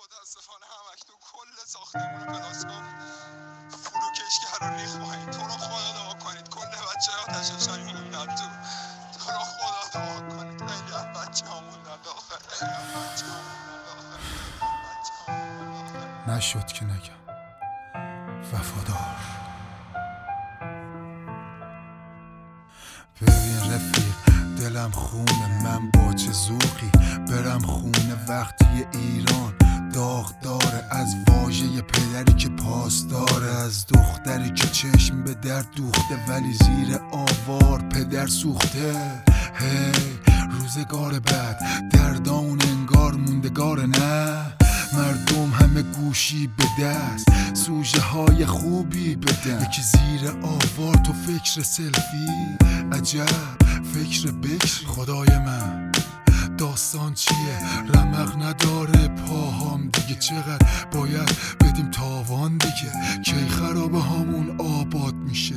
متاسفانه همش تو کل ساختمون پلاسکوپ فروکش کرد و ریخ پایین. تو رو خدا دعا کنید کل بچه آتش نشانی موندن تو رو خدا دعا کنید. خیلی از بچه ها موندن داخل، خیلی از بچه ها موندن داخل. نشد که نگم وفادار. ببین رفیق دلم خونه، من با چه ذوقی برم خونه وقتی ایران داغ داره، از واژه پدری که پاس داره، از دختری که چشم به در دوخته ولی زیر آوار پدر سوخته. هی روزگار بعد دردان انگار موندگار، نه مردم همه گوشی به دست سوژه های خوبی بدن. یکی زیر آوار تو فکر سلفی، عجب فکر بکر. خدای من داستان چیه؟ رمق نداره پاهام دیگه، چقدر باید بدیم تاوان دیگه؟ کی خرابه هامون آباد میشه؟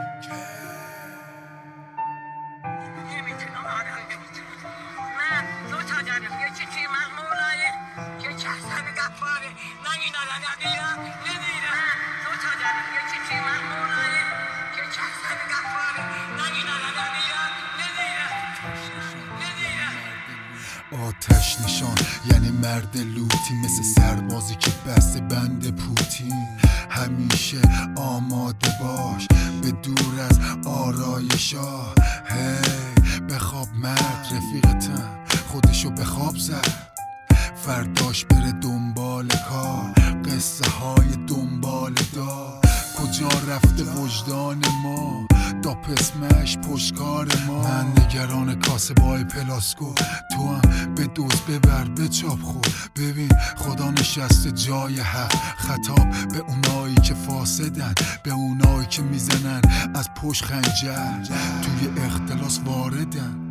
آتش نشان یعنی مرد لوتی، مثل سربازی که بسته بند پوتین. همیشه آماده باش به دور از آرایشا. هی بخواب مرد رفیقتم خودشو به خواب زد، فرداش بره دنبال کار. قصه های دنبال دار کجا رفته وجدان ما؟ داپ اسمش پشتکار ما. من نگران کاسبای پلاسکو، تو هم به دوز ببر به چاپ خود. ببین خدا نشسته جای حق، خطاب به اونایی که فاسدن، به اونایی که میزنن از پشت خنجر توی اختلاس واردن.